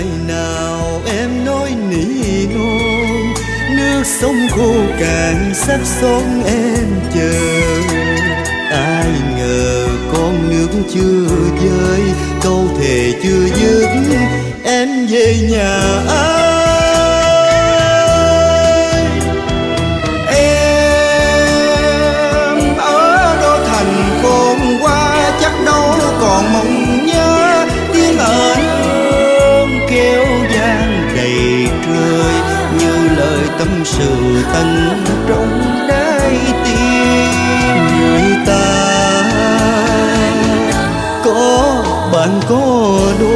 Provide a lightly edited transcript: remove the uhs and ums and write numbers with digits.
ngày nào em nói nỉ non, nước sông khô cạn sắc son em chờ. Ai ngờ con nước chưa rơi, câu thề chưa dứt, em về nhà ơi. Em ở đô thành con qua chắc đâu còn mong nhớ tiếng ơn kêu vang đầy trời, như lời tâm sự tận trong trái tim người ta. Có bạn có đôi